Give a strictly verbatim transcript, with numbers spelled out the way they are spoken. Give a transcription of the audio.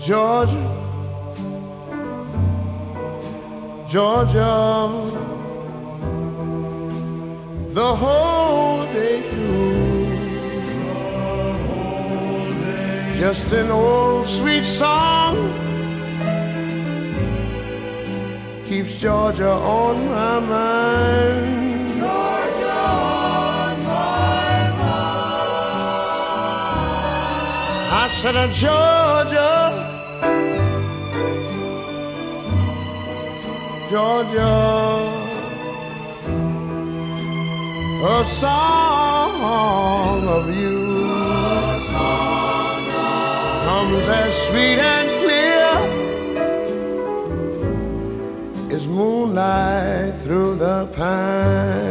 Georgia, Georgia, the whole day through, just an old sweet song keeps Georgia on my mind. Georgia on my mind. I said, uh, Georgia, Georgia, a song of you song of comes as sweet and clear as moonlight through the pine.